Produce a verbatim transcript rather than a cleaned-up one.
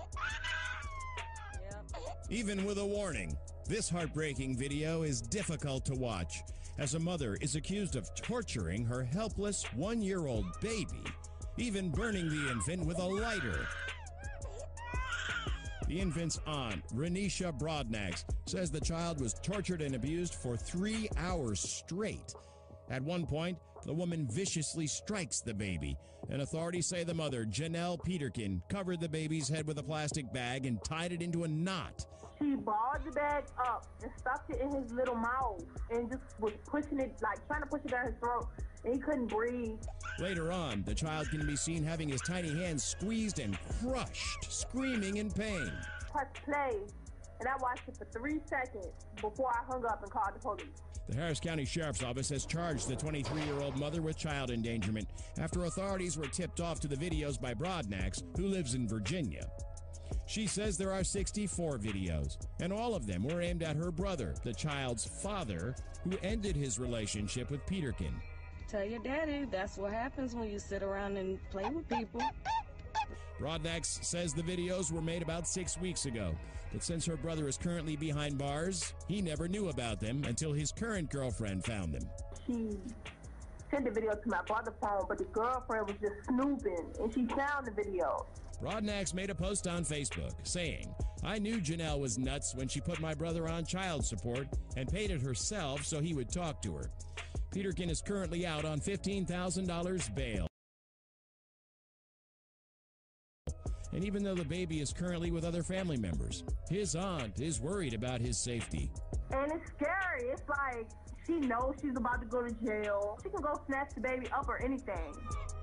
Even with a warning, this heartbreaking video is difficult to watch as a mother is accused of torturing her helpless one-year-old baby, even burning the infant with a lighter. The infant's aunt, Renisha Brodnax, says the child was tortured and abused for three hours straight. At one point, the woman viciously strikes the baby, and authorities say the mother, Janelle Peterkin, covered the baby's head with a plastic bag and tied it into a knot. She balled the bag up and stuffed it in his little mouth and just was pushing it, like trying to push it down his throat, and he couldn't breathe. Later on, the child can be seen having his tiny hands squeezed and crushed, screaming in pain. Press play, and I watched it for three seconds before I hung up and called the police. The Harris County Sheriff's Office has charged the twenty-three-year-old mother with child endangerment after authorities were tipped off to the videos by Brodnax, who lives in Virginia. She says there are sixty-four videos, and all of them were aimed at her brother, the child's father, who ended his relationship with Peterkin. Tell your daddy that's what happens when you sit around and play with people. Brodnax says the videos were made about six weeks ago, but since her brother is currently behind bars, he never knew about them until his current girlfriend found them. She sent the video to my brother's phone, but the girlfriend was just snooping, and she found the video. Brodnax made a post on Facebook saying, "I knew Janelle was nuts when she put my brother on child support and paid it herself so he would talk to her." Peterkin is currently out on fifteen thousand dollars bail. And even though the baby is currently with other family members, his aunt is worried about his safety. And it's scary. It's like she knows she's about to go to jail. She can go snatch the baby up or anything.